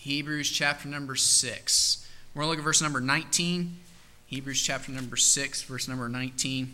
Hebrews chapter number 6. We're going to look at verse number 19. Hebrews chapter number 6, verse number 19.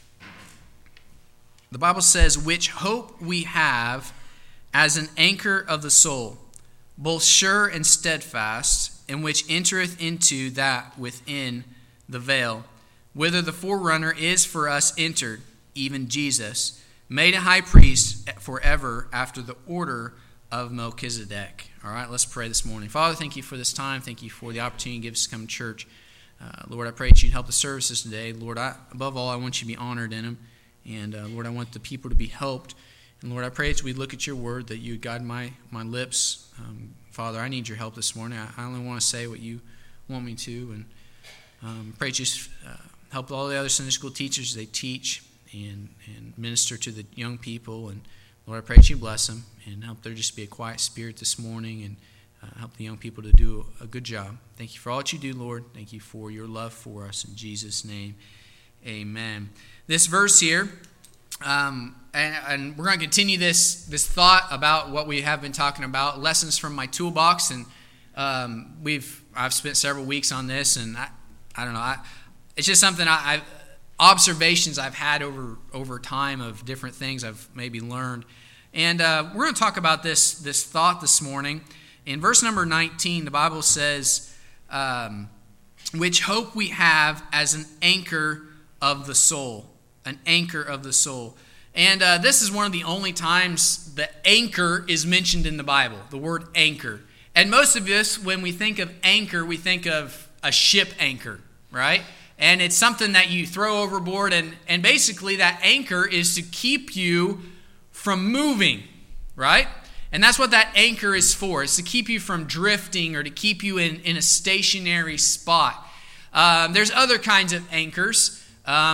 The Bible says, which hope we have as an anchor of the soul, both sure and steadfast, and which entereth into that within the veil, whither the forerunner is for us entered, even Jesus, made a high priest forever after the order of Melchizedek. All right, let's pray this morning. Father, thank you for this time. Thank you for the opportunity you give us to come to church. Lord, I pray that you'd help the services today. Lord, above all, I want you to be honored in them. And Lord, I want the people to be helped. And Lord, I pray as we look at your word that you guide my lips. Father, I need your help this morning. I only want to say what you want me to. And pray just help all the other Sunday school teachers as they teach and minister to the young people. And Lord, I pray that you bless them and help there just be a quiet spirit this morning and help the young people to do a good job. Thank you for all that you do, Lord. Thank you for your love for us. In Jesus' name, amen. This verse here, and we're going to continue this thought about what we have been talking about, lessons from my toolbox, and I've spent several weeks on this, and I don't know, it's just something observations I've had over time of different things I've maybe learned, and we're going to talk about this thought this morning. In verse number 19, the Bible says, which hope we have as an anchor of the soul. An anchor of the soul. And this is one of the only times the anchor is mentioned in the Bible, the word anchor. And most of us, when we think of anchor, we think of a ship anchor, right? And it's something that you throw overboard, and basically that anchor is to keep you from moving, right? And that's what that anchor is for. It's to keep you from drifting or to keep you in a stationary spot. There's other kinds of anchors.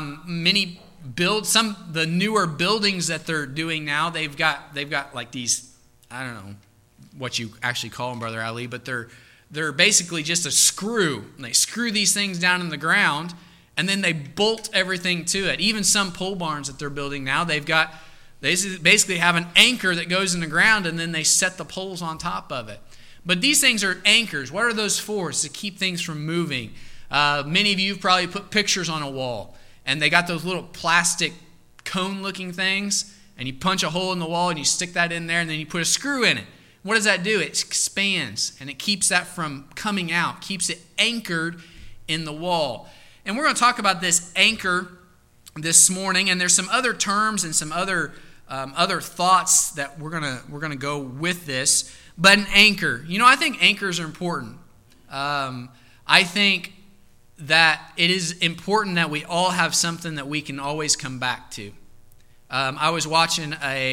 The newer buildings that they're doing now, they've got like these, I don't know what you actually call them, Brother Ali, but they're basically just a screw. And they screw these things down in the ground, and then they bolt everything to it. Even some pole barns that they're building now, they basically have an anchor that goes in the ground, and then they set the poles on top of it. But these things are anchors. What are those for? It's to keep things from moving. Many of you have probably put pictures on a wall, and they got those little plastic cone-looking things, and you punch a hole in the wall, and you stick that in there, and then you put a screw in it. What does that do? It expands, and it keeps that from coming out, keeps it anchored in the wall. And we're going to talk about this anchor this morning, and there's some other terms and some other thoughts that we're gonna go with this. But an anchor, I think anchors are important. I think that it is important that we all have something that we can always come back to. I was watching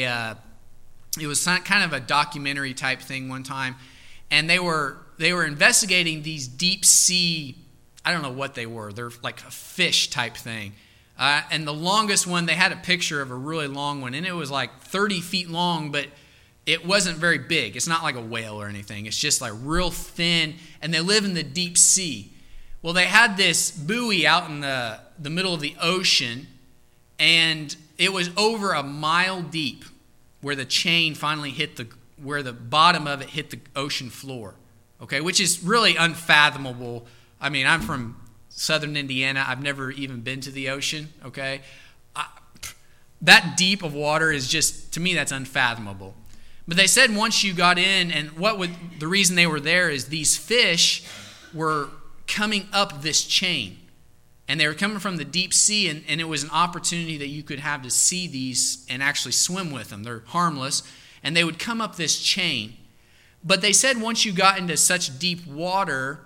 it was kind of a documentary type thing one time, and they were investigating these deep sea, I don't know what they were. They're like a fish type thing. And the longest one, they had a picture of a really long one, and it was like 30 feet long, but it wasn't very big. It's not like a whale or anything. It's just like real thin, and they live in the deep sea. Well, they had this buoy out in the middle of the ocean, and it was over a mile deep where the chain finally where the bottom of it hit the ocean floor, okay, which is really unfathomable. I mean, I'm from southern Indiana. I've never even been to the ocean, okay? That deep of water is just, to me, that's unfathomable. But they said once you got in, and the reason they were there is these fish were coming up this chain. And they were coming from the deep sea, and it was an opportunity that you could have to see these and actually swim with them. They're harmless. And they would come up this chain. But they said once you got into such deep water,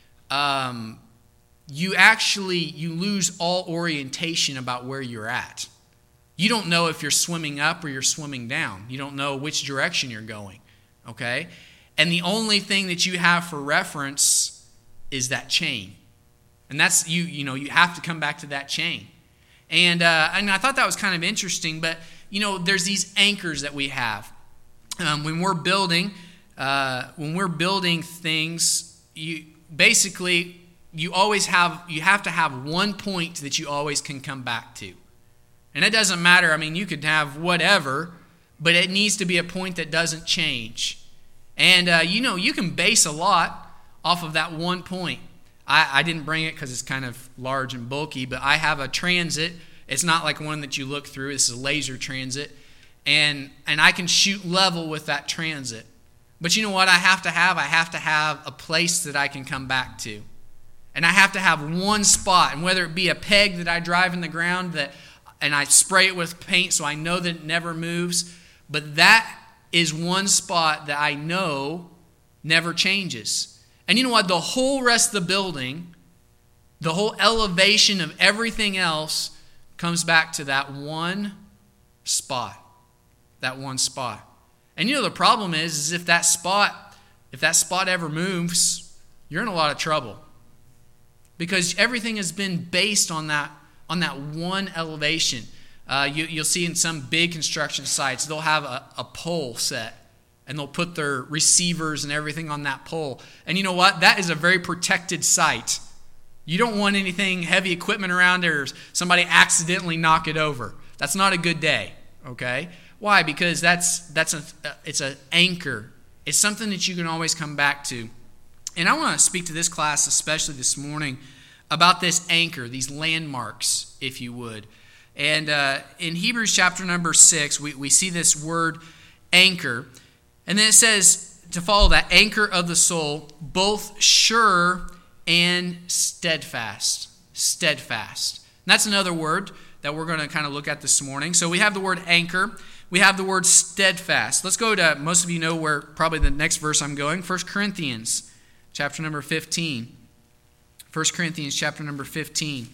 you lose all orientation about where you're at. You don't know if you're swimming up or you're swimming down. You don't know which direction you're going, okay? And the only thing that you have for reference is that chain. And that's, you have to come back to that chain. And I thought that was kind of interesting, but, there's these anchors that we have. When we're building things, you have to have one point that you always can come back to. And it doesn't matter. I mean, you could have whatever, but it needs to be a point that doesn't change. And, you can base a lot off of that one point. I didn't bring it because it's kind of large and bulky, but I have a transit. It's not like one that you look through. This is a laser transit. And I can shoot level with that transit. But you know what I have to have? I have to have a place that I can come back to. And I have to have one spot. And whether it be a peg that I drive in the ground and I spray it with paint so I know that it never moves. But that is one spot that I know never changes. And you know what? The whole rest of the building, the whole elevation of everything else comes back to that one spot. That one spot. And the problem is if that spot ever moves, you're in a lot of trouble. Because everything has been based on that one elevation. You'll see in some big construction sites, they'll have a pole set. And they'll put their receivers and everything on that pole. And you know what? That is a very protected site. You don't want anything, heavy equipment around there, or somebody accidentally knock it over. That's not a good day, okay? Why? Because it's an anchor. It's something that you can always come back to. And I want to speak to this class, especially this morning, about this anchor, these landmarks, if you would. And in Hebrews chapter number 6, we see this word anchor. And then it says, to follow that, anchor of the soul, both sure and steadfast. Steadfast. And that's another word that we're going to kind of look at this morning. So we have the word anchor. We have the word steadfast. Let's go to, most of you know where probably the next verse I'm going, 1 Corinthians chapter number 15. 1 Corinthians chapter number 15.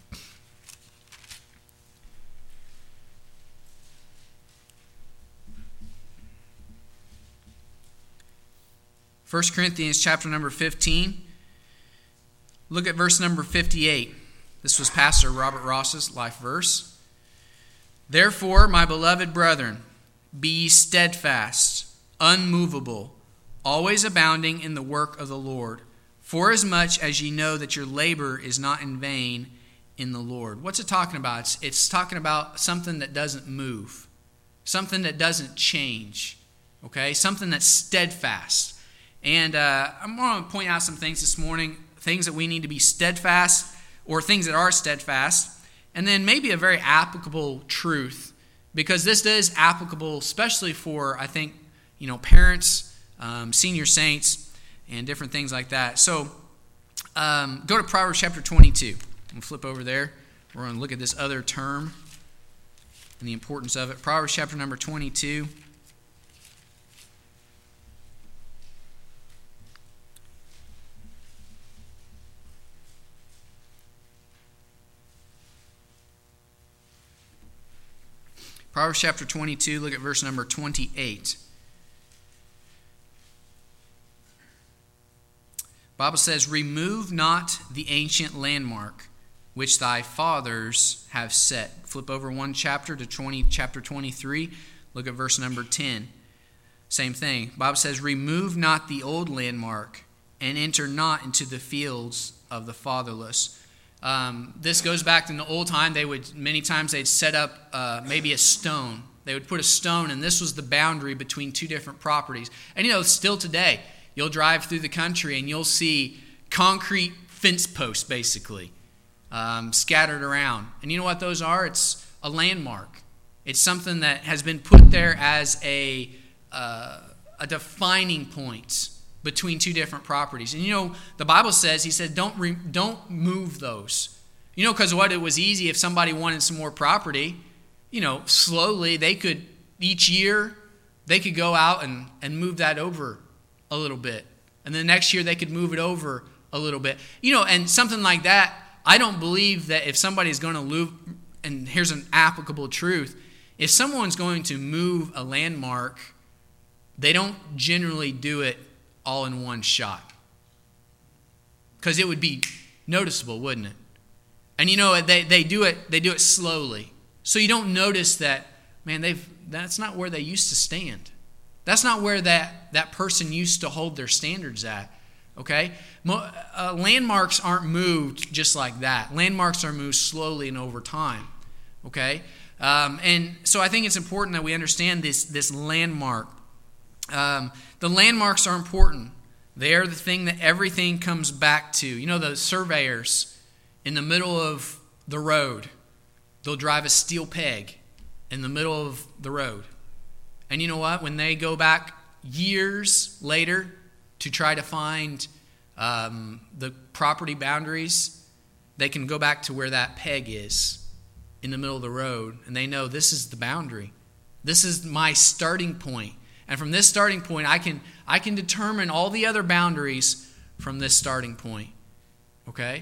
1 Corinthians chapter number 15. Look at verse number 58. This was Pastor Robert Ross's life verse. Therefore, my beloved brethren, be ye steadfast, unmovable, always abounding in the work of the Lord, forasmuch as ye know that your labor is not in vain in the Lord. What's it talking about? It's talking about something that doesn't move, something that doesn't change, okay? Something that's steadfast. And I'm going to point out some things this morning, things that we need to be steadfast, or things that are steadfast, and then maybe a very applicable truth, because this is applicable especially for, I think, parents, senior saints, and different things like that. So go to Proverbs chapter 22. We'll flip over there. We're going to look at this other term and the importance of it. Proverbs chapter number 22. Proverbs chapter 22, look at verse number 28. The Bible says, remove not the ancient landmark which thy fathers have set. Flip over one chapter to chapter 23. Look at verse number 10. Same thing. The Bible says, remove not the old landmark and enter not into the fields of the fatherless. This goes back to the old time. Many times they'd set up maybe a stone. They would put a stone, and this was the boundary between two different properties. And still today, you'll drive through the country and you'll see concrete fence posts, basically, scattered around. And you know what those are? It's a landmark. It's something that has been put there as a defining point between two different properties. And the Bible says, he said, don't move those. Because it was easy if somebody wanted some more property, slowly they could, each year, they could go out and move that over a little bit. And the next year they could move it over a little bit. And something like that, I don't believe that if somebody's going to move, and here's an applicable truth, if someone's going to move a landmark, they don't generally do it all in one shot. Because it would be noticeable, wouldn't it? And they do it slowly. So you don't notice that, man, that's not where they used to stand. That's not where that person used to hold their standards at. Okay? Landmarks aren't moved just like that. Landmarks are moved slowly and over time. Okay? And so I think it's important that we understand this landmark. The landmarks are important. They are the thing that everything comes back to. You know, the surveyors in the middle of the road, they'll drive a steel peg in the middle of the road. And you know what? When they go back years later to try to find the property boundaries, they can go back to where that peg is in the middle of the road, and they know this is the boundary. This is my starting point. And from this starting point, I can determine all the other boundaries from this starting point. Okay?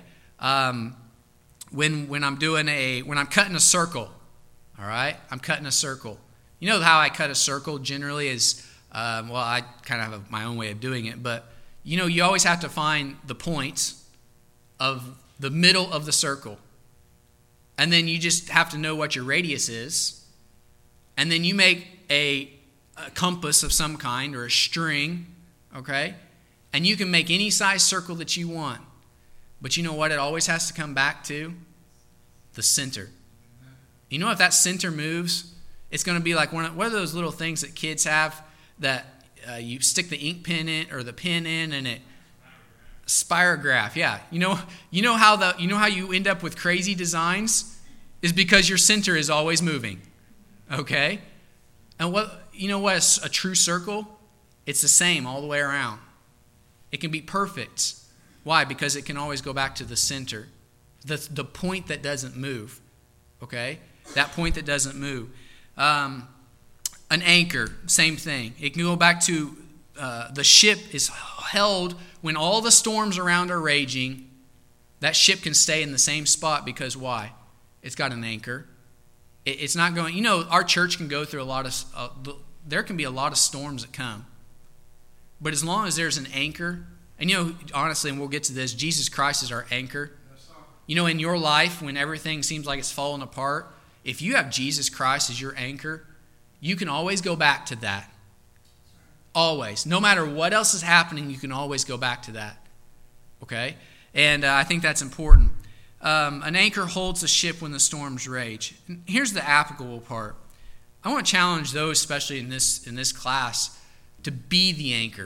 When I'm cutting a circle, all right? I'm cutting a circle. You know how I cut a circle generally is, I kind of have my own way of doing it, but you know, you always have to find the points of the middle of the circle. And then you just have to know what your radius is. And then you make a compass of some kind or a string, okay? And you can make any size circle that you want. But you know what it always has to come back to? The center. You know, if that center moves, it's going to be like one of those little things that kids have that you stick the ink pen in or the pen in, and it spirograph. Yeah, you know how you end up with crazy designs is because your center is always moving. Okay, and what's a true circle? It's the same all the way around. It can be perfect. Why? Because it can always go back to the center, the point that doesn't move. Okay, that point that doesn't move. An anchor, same thing. It can go back to the ship is held when all the storms around are raging. That ship can stay in the same spot because why? It's got an anchor. It's not going. You know, our church can go through a lot of. There can be a lot of storms that come, but as long as there's an anchor, and you know, honestly, and we'll get to this. Jesus Christ is our anchor. You know, in your life, when everything seems like it's falling apart, if you have Jesus Christ as your anchor, you can always go back to that. Always. No matter what else is happening, you can always go back to that. Okay? And I think that's important. An anchor holds the ship when the storms rage. And here's the applicable part. I want to challenge those, especially in this class, to be the anchor,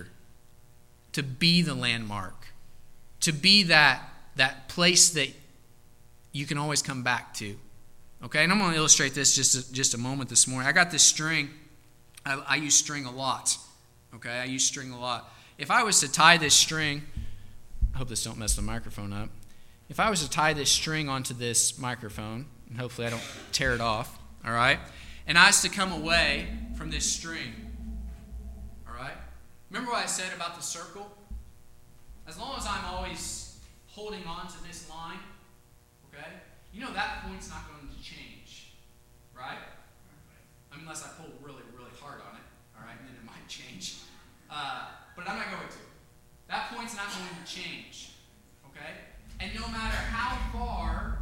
to be the landmark, to be that place that you can always come back to. Okay, and I'm going to illustrate this just a moment this morning. I got this string. I use string a lot. Okay, I use string a lot. If I was to tie this string, I hope this don't mess the microphone up. If I was to tie this string onto this microphone, and hopefully I don't tear it off, all right, and I was to come away from this string, all right, remember what I said about the circle? As long as I'm always holding on to this line, okay, you know that point's not going to change, right? Unless I pull really, really hard on it, all right, and then it might change. But I'm not going to. That point's not going to change, okay? And no matter how far,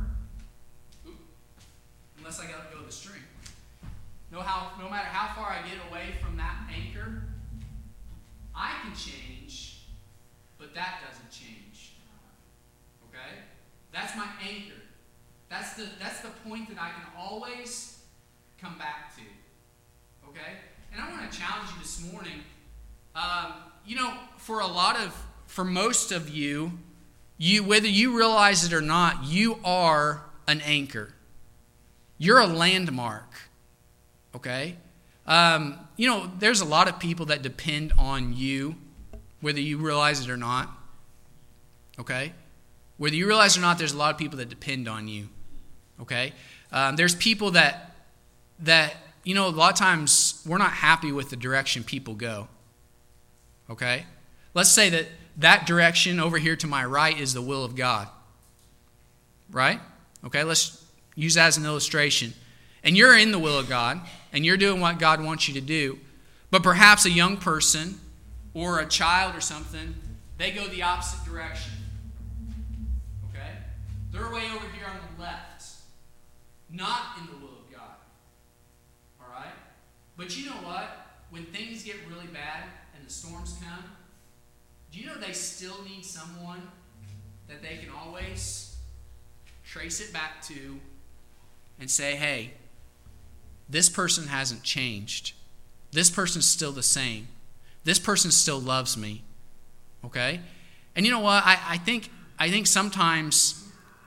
unless I got to go to the string, no matter how far I get away from that anchor, I can change, but that doesn't change, okay? That's my anchor. That's the point that I can always come back to. Okay? And I want to challenge you this morning. You know, for most of you, whether you realize it or not, you are an anchor. You're a landmark. Okay? You know, there's a lot of people that depend on you, whether you realize it or not. Okay? Whether you realize it or not, there's a lot of people that depend on you. Okay? There's people that you know, a lot of times we're not happy with the direction people go. Okay? Let's say that direction over here to my right is the will of God. Right? Okay, let's use that as an illustration. And you're in the will of God, and you're doing what God wants you to do. But perhaps a young person or a child or something, they go the opposite direction. Okay? They're way over here on the left. Not in the will of God. All right? But you know what? When things get really bad and the storms come, do you know they still need someone that they can always trace it back to and say, hey, this person hasn't changed. This person's still the same. this person still loves me. Okay? And you know what? I think sometimes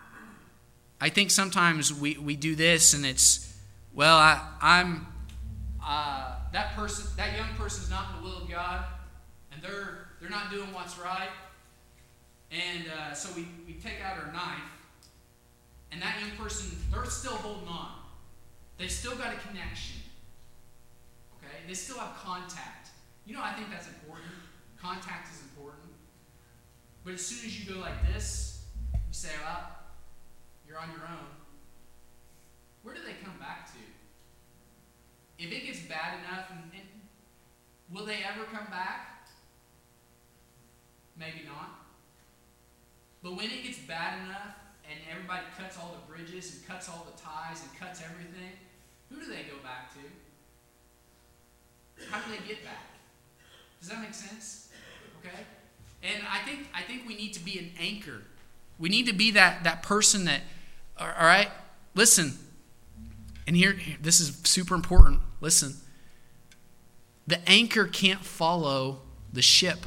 we do this, and it's, well, that young person's not in the will of God, and they're not doing what's right, and so we take out our knife, and that young person, they're still holding on. They've still got a connection. Okay? They still have contact. You know, I think that's important. Contact is important. But as soon as you go like this, you say, well, you're on your own. Where do they come back to? If it gets bad enough, and will they ever come back? Maybe not. But when it gets bad enough, and everybody cuts all the bridges, and cuts all the ties, and cuts everything, who do they go back to? How do they get back? Does that make sense? Okay? And I think we need to be an anchor. We need to be that person that, all right, listen. And here, this is super important. Listen. The anchor can't follow the ship.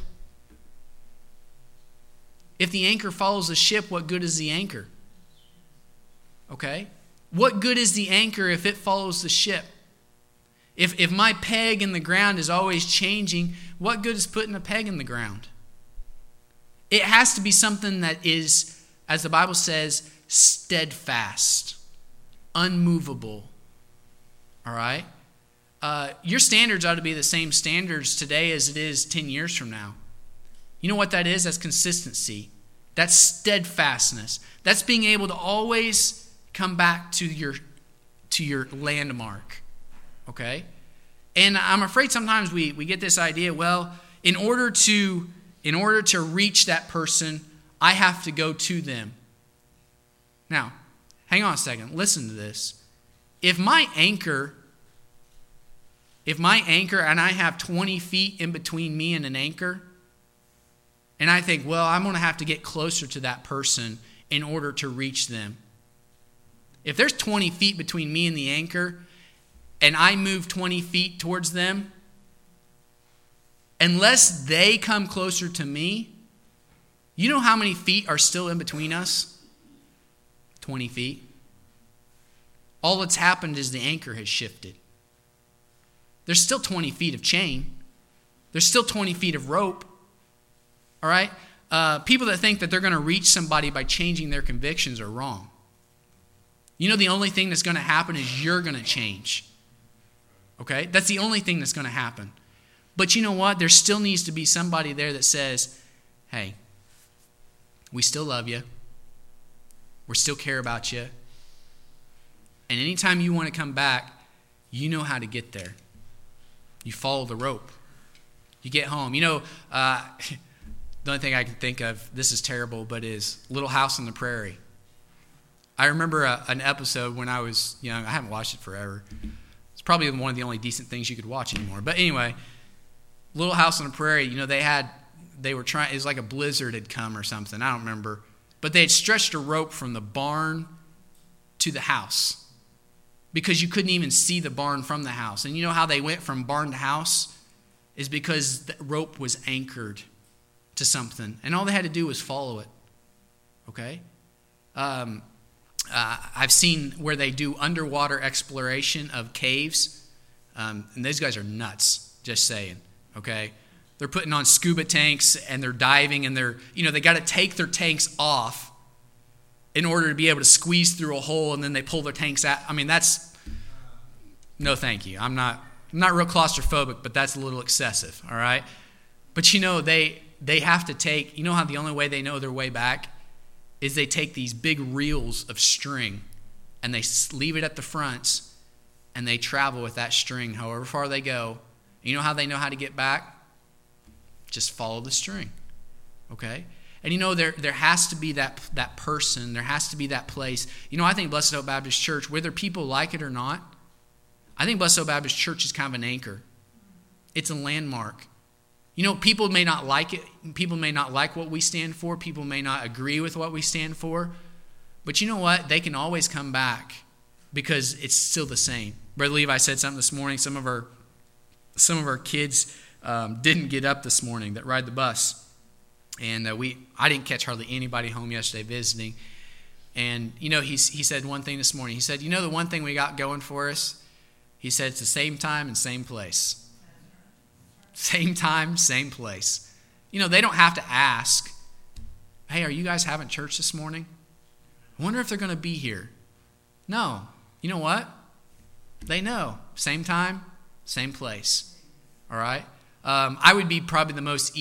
If the anchor follows the ship, what good is the anchor? Okay? What good is the anchor if it follows the ship? If my peg in the ground is always changing, what good is putting a peg in the ground? It has to be something that is, as the Bible says, steadfast, unmovable. All right? Your standards ought to be the same standards today as it is 10 years from now. You know what that is? That's consistency. That's steadfastness. That's being able to always come back to your landmark. Okay? And I'm afraid sometimes we get this idea, well, in order to reach that person, I have to go to them. Now, hang on a second. Listen to this. If my anchor and I have 20 feet in between me and an anchor, and I think, well, I'm going to have to get closer to that person in order to reach them. If there's 20 feet between me and the anchor, and I move 20 feet towards them, unless they come closer to me, you know how many feet are still in between us? 20 feet. All that's happened is the anchor has shifted. There's still 20 feet of chain. There's still 20 feet of rope. All right? People that think that they're going to reach somebody by changing their convictions are wrong. You know the only thing that's going to happen is you're going to change. Okay? That's the only thing that's going to happen. But you know what? There still needs to be somebody there that says, hey, we still love you. We still care about you. And anytime you want to come back, you know how to get there. You follow the rope. You get home. You know, the only thing I can think of, this is terrible, but is Little House on the Prairie. I remember an episode when I was young. I haven't watched it forever. It's probably one of the only decent things you could watch anymore. But anyway, Little House on the Prairie, you know, they were trying, it was like a blizzard had come or something. I don't remember. But they had stretched a rope from the barn to the house because you couldn't even see the barn from the house. And you know how they went from barn to house? Is because the rope was anchored to something. And all they had to do was follow it. Okay? I've seen where they do underwater exploration of caves. And those guys are nuts, just saying. Okay? They're putting on scuba tanks and they're diving and they got to take their tanks off in order to be able to squeeze through a hole, and then they pull their tanks out. I mean, that's, no thank you. I'm not real claustrophobic, but that's a little excessive, all right? But you know, they have to take, you know how the only way they know their way back is they take these big reels of string and they leave it at the front and they travel with that string however far they go. You know how they know how to get back? Just follow the string, okay? And you know, there has to be that person, there has to be that place. You know, I think Blessed Hope Baptist Church, whether people like it or not, I think Blessed Hope Baptist Church is kind of an anchor. It's a landmark. You know, people may not like it. People may not like what we stand for. People may not agree with what we stand for. But you know what? They can always come back because it's still the same. Brother Levi said something this morning. Some of our kids, didn't get up this morning that ride the bus. And I didn't catch hardly anybody home yesterday visiting. And, he said one thing this morning. He said, the one thing we got going for us, he said, it's the same time and same place. Same time, same place. They don't have to ask, hey, are you guys having church this morning? I wonder if they're going to be here. No. You know what? They know. Same time, same place. All right? I would be probably that's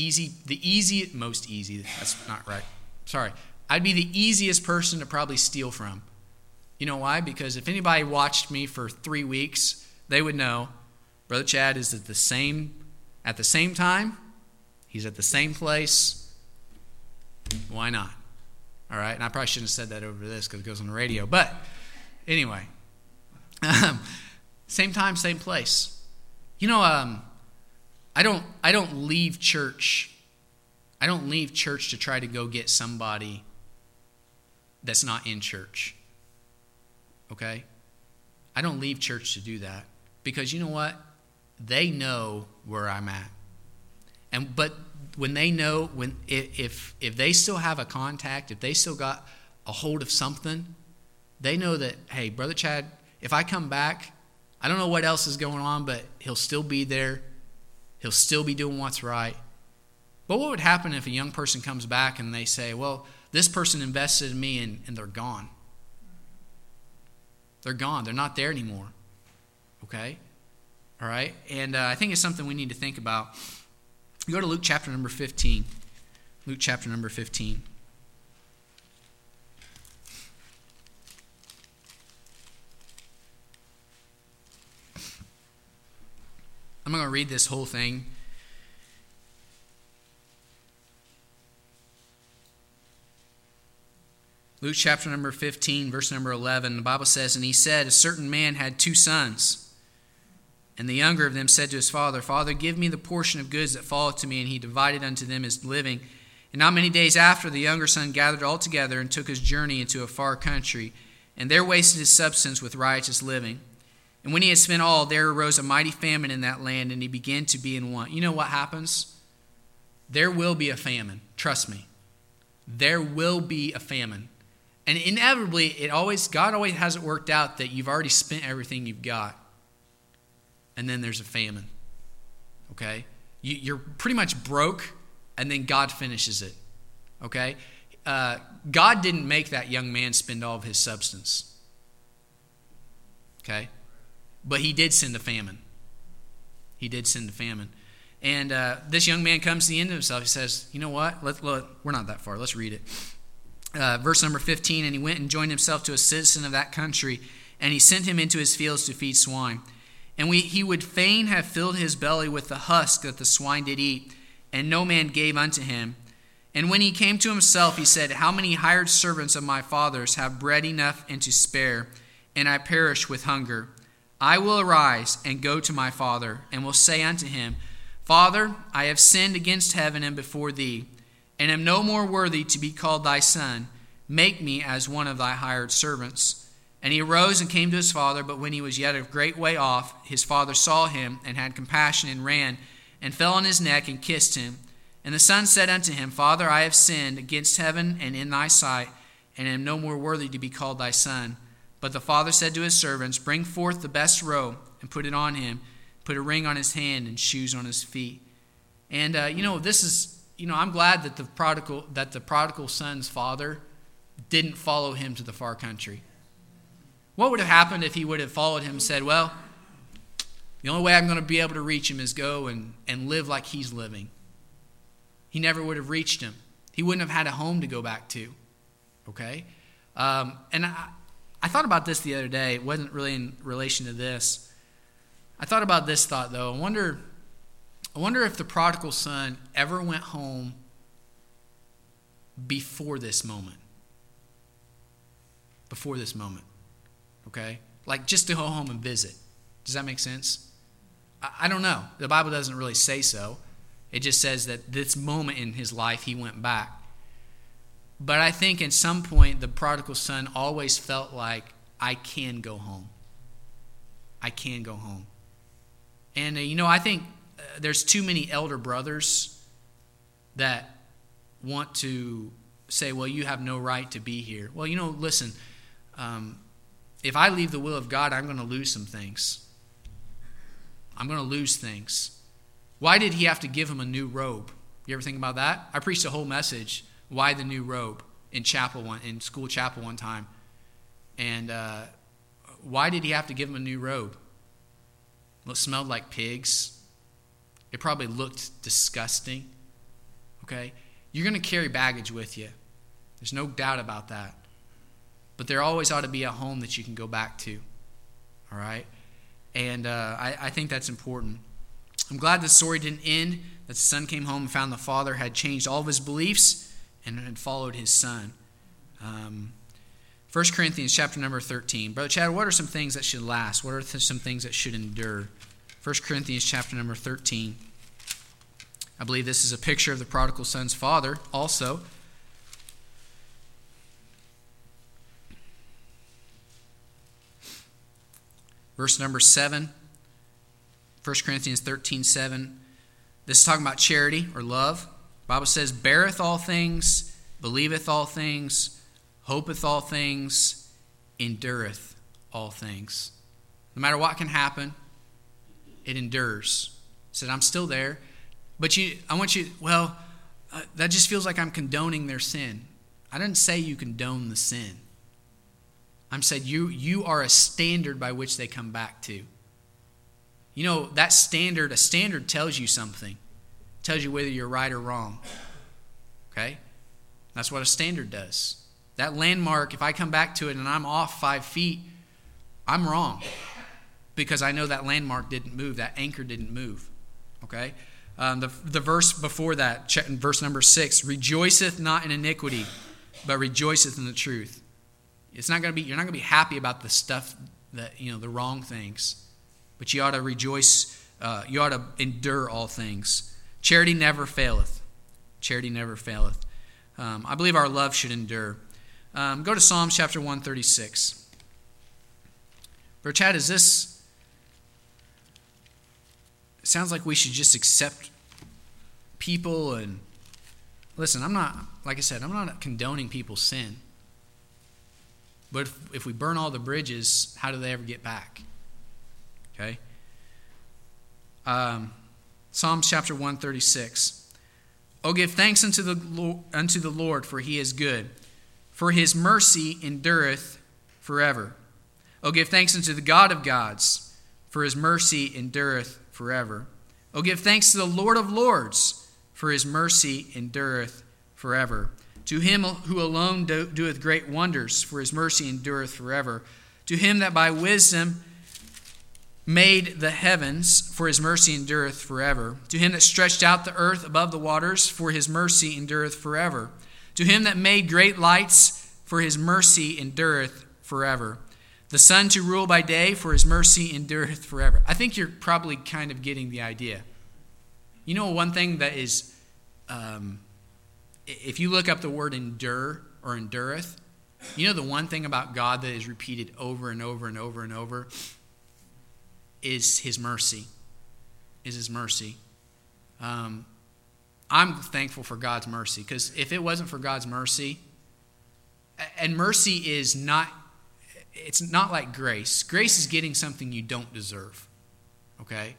not right. Sorry. I'd be the easiest person to probably steal from. You know why? Because if anybody watched me for 3 weeks, they would know Brother Chad is at the same time. He's at the same place. Why not? All right? And I probably shouldn't have said that over this because it goes on the radio. But anyway, same time, same place. I don't leave church. I don't leave church to try to go get somebody that's not in church. Okay? I don't leave church to do that because you know what? They know where I'm at. But when they know, if they still have a contact, if they still got a hold of something, they know that, hey, Brother Chad, if I come back, I don't know what else is going on, but he'll still be there. He'll still be doing what's right. But what would happen if a young person comes back and they say, well, this person invested in me and they're gone? They're gone. They're not there anymore. Okay? All right? And I think it's something we need to think about. You go to Luke chapter number 15. Luke chapter number 15. I'm going to read this whole thing. Luke chapter number 15, verse number 11, the Bible says, and he said, a certain man had 2 sons. And the younger of them said to his father, Father, give me the portion of goods that falleth to me. And he divided unto them his living. And not many days after, the younger son gathered all together and took his journey into a far country, and there wasted his substance with riotous living. And when he had spent all, there arose a mighty famine in that land, and he began to be in want. You know what happens? There will be a famine. Trust me. There will be a famine. And inevitably, God always has it worked out that you've already spent everything you've got. And then there's a famine. Okay? You're pretty much broke, and then God finishes it. Okay? God didn't make that young man spend all of his substance. Okay? But he did send a famine. He did send a famine. And this young man comes to the end of himself. He says, you know what? We're not that far. Let's read it. Verse number 15, and he went and joined himself to a citizen of that country, and he sent him into his fields to feed swine. And he would fain have filled his belly with the husk that the swine did eat, and no man gave unto him. And when he came to himself, he said, how many hired servants of my father's have bread enough and to spare, and I perish with hunger? I will arise and go to my father, and will say unto him, Father, I have sinned against heaven and before thee, and am no more worthy to be called thy son. Make me as one of thy hired servants. And he arose and came to his father, but when he was yet a great way off, his father saw him, and had compassion, and ran, and fell on his neck, and kissed him. And the son said unto him, Father, I have sinned against heaven and in thy sight, and am no more worthy to be called thy son. But the father said to his servants, Bring forth the best robe, and put it on him, put a ring on his hand, and shoes on his feet. And this is, I'm glad that the prodigal son's father didn't follow him to the far country. What would have happened if he would have followed him and said, well, the only way I'm going to be able to reach him is go and live like he's living? He never would have reached him. He wouldn't have had a home to go back to. Okay? And I thought about this the other day. It wasn't really in relation to this. I thought about this thought, though. I wonder if the prodigal son ever went home before this moment. Before this moment. Okay? Like just to go home and visit. Does that make sense? I don't know. The Bible doesn't really say so. It just says that this moment in his life he went back. But I think at some point the prodigal son always felt like, I can go home. I can go home. And, I think there's too many elder brothers that want to say, well, you have no right to be here. Well, listen, if I leave the will of God, I'm going to lose some things. I'm going to lose things. Why did he have to give him a new robe? You ever think about that? I preached a whole message, why the new robe, in school chapel one time. And why did he have to give him a new robe? Well, it smelled like pigs. It probably looked disgusting. Okay? You're going to carry baggage with you. There's no doubt about that. But there always ought to be a home that you can go back to. All right? And I think that's important. I'm glad the story didn't end, that the son came home and found the father had changed all of his beliefs and had followed his son. 1 Corinthians chapter number 13. Brother Chad, what are some things that should last? What are some things that should endure? 1 Corinthians chapter number 13. I believe this is a picture of the prodigal son's father also. Verse number 7. 1 Corinthians 13:7. This is talking about charity or love. The Bible says, beareth all things, believeth all things, hopeth all things, endureth all things. No matter what can happen, it endures. It said, I'm still there. But that just feels like I'm condoning their sin. I didn't say you condone the sin. I'm saying you are a standard by which they come back to. That standard, a standard tells you something. It tells you whether you're right or wrong. Okay? That's what a standard does. That landmark, if I come back to it and I'm off 5 feet, I'm wrong. Because I know that landmark didn't move, that anchor didn't move. Okay? The verse before that, verse number 6, rejoiceth not in iniquity, but rejoiceth in the truth. You're not going to be happy about the stuff that, the wrong things. But you ought to rejoice, you ought to endure all things. Charity never faileth. Charity never faileth. I believe our love should endure. Go to Psalms chapter 136. Brother Chad, it sounds like we should just accept people and listen, I'm not condoning people's sin. But if we burn all the bridges, how do they ever get back? Okay? Psalms chapter 136. Oh, give thanks unto the Lord, for he is good, for his mercy endureth forever. Oh, give thanks unto the God of gods, for his mercy endureth forever. Oh, give thanks to the Lord of lords, for his mercy endureth forever. To him who alone doeth great wonders, for his mercy endureth forever. To him that by wisdom made the heavens, for his mercy endureth forever. To him that stretched out the earth above the waters, for his mercy endureth forever. To him that made great lights, for his mercy endureth forever. The sun to rule by day, for his mercy endureth forever. I think you're probably kind of getting the idea. One thing that is, if you look up the word endure or endureth, the one thing about God that is repeated over and over and over and over is his mercy. Is his mercy. I'm thankful for God's mercy, because if it wasn't for God's mercy, and mercy is not, it's not like grace. Grace is getting something you don't deserve. Okay?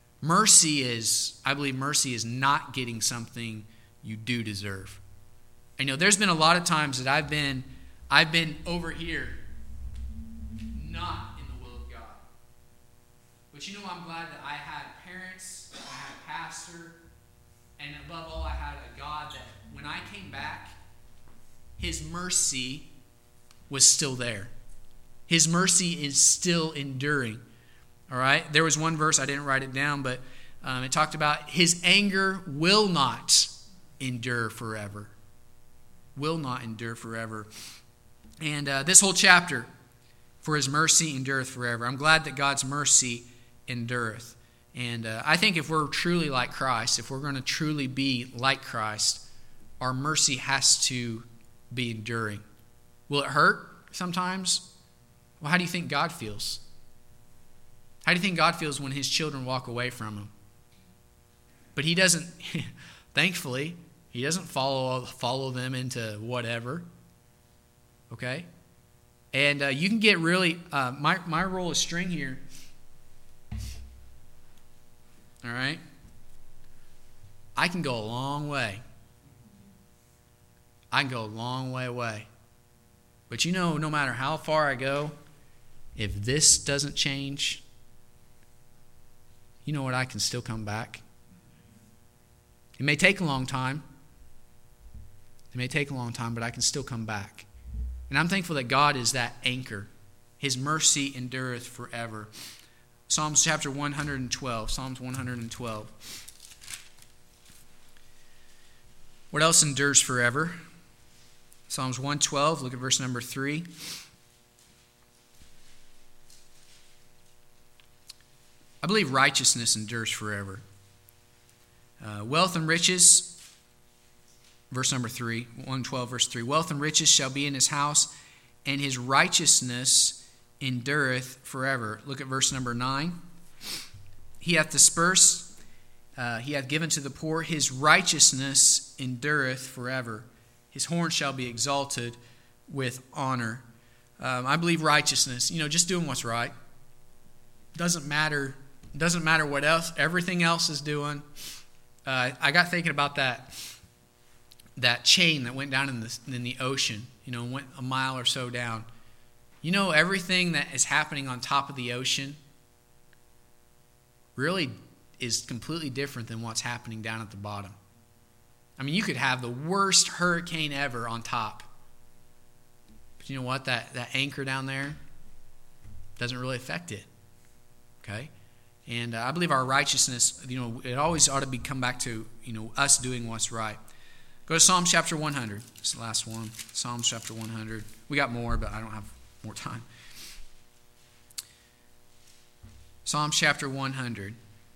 I believe mercy is not getting something you do deserve. There's been a lot of times that I've been over here, not in the will of God. But I'm glad that I had parents, I had a pastor, and above all, I had a God that when I came back, his mercy was still there. His mercy is still enduring. All right? There was one verse, I didn't write it down, but it talked about his anger will not endure forever. Will not endure forever. And this whole chapter, for his mercy endureth forever. I'm glad that God's mercy endureth. And I think if we're truly like Christ, if we're going to truly be like Christ, our mercy has to be enduring. Will it hurt sometimes? Well, how do you think God feels? How do you think God feels when his children walk away from him? But he doesn't, thankfully, he doesn't follow them into whatever. Okay? And you can get really, my roll of string here. All right? I can go a long way. I can go a long way away. But no matter how far I go, if this doesn't change, you know what? I can still come back. It may take a long time. But I can still come back. And I'm thankful that God is that anchor. His mercy endureth forever. Psalms chapter 112. Psalms 112. What else endures forever? Psalms 112, look at verse number 3. I believe righteousness endures forever. Wealth and riches, verse number 3, 112 verse 3. Wealth and riches shall be in his house, and his righteousness endureth forever. Look at verse number 9. He hath dispersed, he hath given to the poor, his righteousness endureth forever. His horn shall be exalted with honor. I believe righteousness, just doing what's right. Doesn't matter what else, everything else is doing. I got thinking about that chain that went down in the ocean, went a mile or so down. Everything that is happening on top of the ocean really is completely different than what's happening down at the bottom. I mean, you could have the worst hurricane ever on top. But you know what? That anchor down there doesn't really affect it. Okay? And I believe our righteousness, it always ought to come back to, us doing what's right. Go to Psalm chapter 100. It's the last one. Psalm chapter 100. We got more, but I don't have more time. Psalm chapter 100.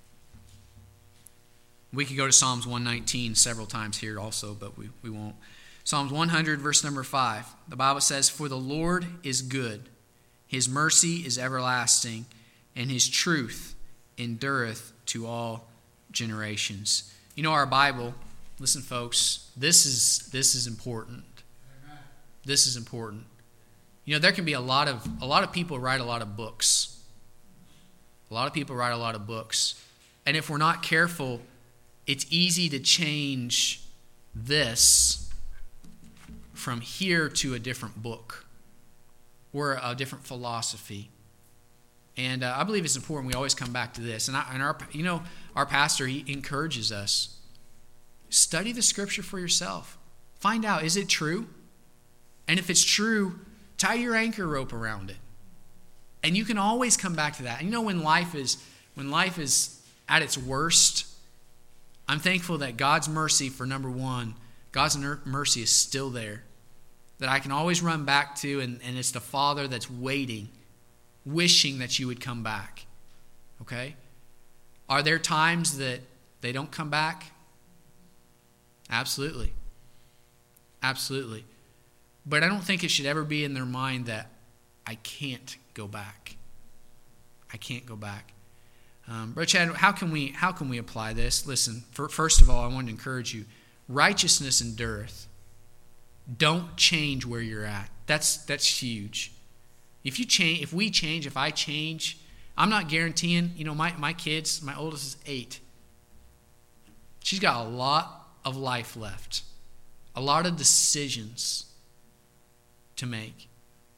We could go to Psalms 119 several times here also, but we won't. Psalms 100, verse number 5. The Bible says, "For the Lord is good, his mercy is everlasting, and his truth endureth to all generations." Our Bible, listen folks, this is important. Amen. This is important. There can be a lot of people write a lot of books. A lot of people write a lot of books. And if we're not careful, it's easy to change this from here to a different book or a different philosophy. And I believe it's important we always come back to this. And our pastor, he encourages us. Study the Scripture for yourself. Find out, is it true? And if it's true, tie your anchor rope around it. And you can always come back to that. And when life is at its worst, I'm thankful that God's mercy, for number one, God's mercy is still there. That I can always run back to, and it's the Father that's waiting, wishing that you would come back. Okay? Are there times that they don't come back? Absolutely. Absolutely. But I don't think it should ever be in their mind that I can't go back. I can't go back. Brother Chad, how can we apply this? Listen, first of all, I want to encourage you. Righteousness endureth. Don't change where you're at. That's huge. If I change, I'm not guaranteeing, my kids, my oldest is 8. She's got a lot of life left. A lot of decisions to make.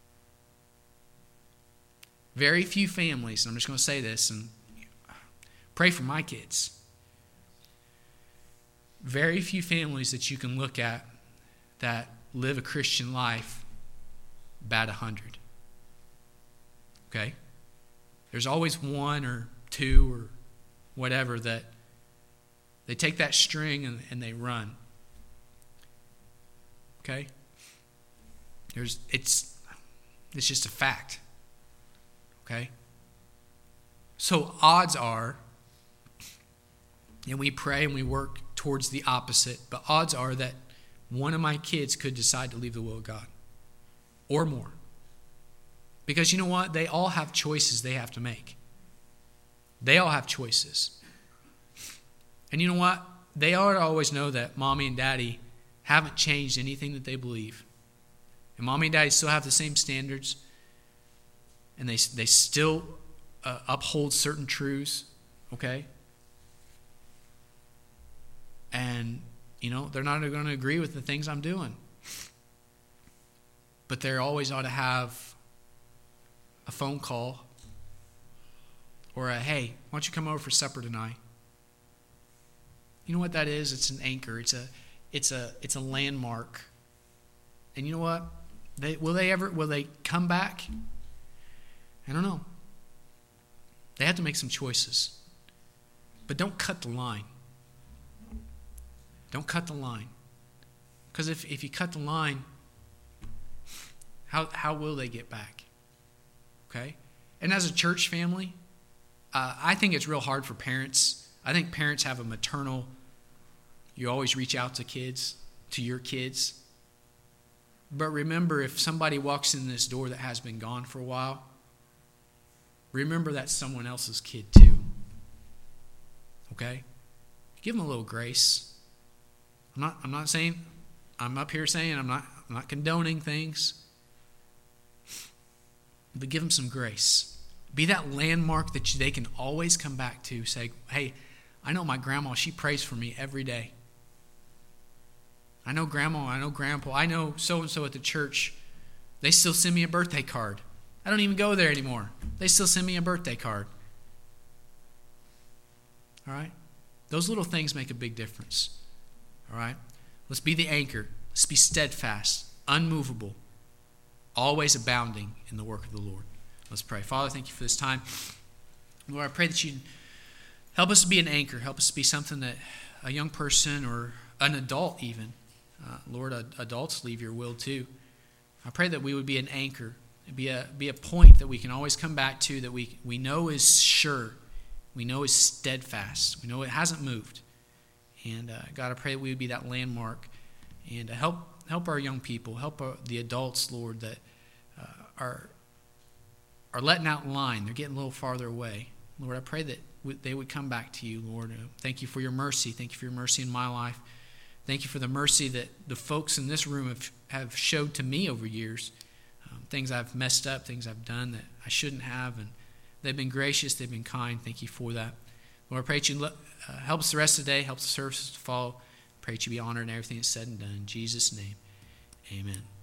Very few families, and I'm just going to say this, and pray for my kids. Very few families that you can look at that live a Christian life bat 100. Okay? There's always one or two or whatever that they take that string and they run. Okay? It's just a fact. Okay? So odds are, and we pray and we work towards the opposite, but odds are that one of my kids could decide to leave the will of God. Or more. Because you know what? They all have choices they have to make. They all have choices. And you know what? They ought to always know that mommy and daddy haven't changed anything that they believe. And mommy and daddy still have the same standards. And they still uphold certain truths. Okay? And, they're not going to agree with the things I'm doing. But they always ought to have a phone call or a, hey, why don't you come over for supper tonight? You know what that is? It's an anchor. It's a landmark. And you know what? Will they come back? I don't know. They have to make some choices. But don't cut the line. Don't cut the line. Because if you cut the line, how will they get back? Okay? And as a church family, I think it's real hard for parents. I think parents have a maternal, you always reach out to your kids. But remember, if somebody walks in this door that has been gone for a while, remember that's someone else's kid too. Okay? Give them a little grace. I'm not saying, I'm up here saying I'm not condoning things. But give them some grace. Be that landmark that they can always come back to. Say, hey, I know my grandma, she prays for me every day. I know grandma, I know grandpa, I know so-and-so at the church. They still send me a birthday card. I don't even go there anymore. They still send me a birthday card. All right? Those little things make a big difference. All right? Let's be the anchor. Let's be steadfast, unmovable, always abounding in the work of the Lord. Let's pray. Father, thank you for this time. Lord, I pray that you help us to be an anchor. Help us to be something that a young person or an adult even, Lord, adults leave your will too. I pray that we would be an anchor, be a point that we can always come back to, that we know is sure, we know is steadfast, we know it hasn't moved. And God, I pray that we would be that landmark, and help our young people, help the adults, Lord, that are letting out line. They're getting a little farther away. Lord, I pray that they would come back to you, Lord. Thank you for your mercy. Thank you for your mercy in my life. Thank you for the mercy that the folks in this room have showed to me over years. Things I've messed up, things I've done that I shouldn't have, and they've been gracious, they've been kind. Thank you for that. Lord, I pray that you help us the rest of the day, help the services to follow. I pray that you be honored in everything that's said and done. In Jesus' name, amen.